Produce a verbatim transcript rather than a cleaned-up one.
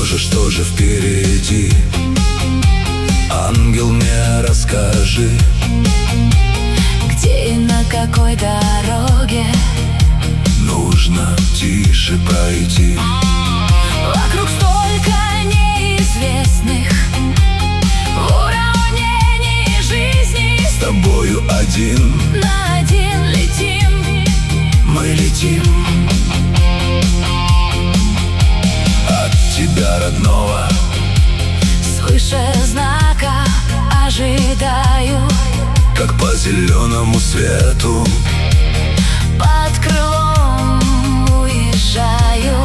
же, что же впереди? Ангел, мне расскажи, где и на какой дороге нужно тише пройти. Вокруг столько неизвестных, в уравнении жизни С тобою один на один летим, мы летим. От тебя, родного, свыше знака ожидаю, как по зеленому свету под крылом уезжаю.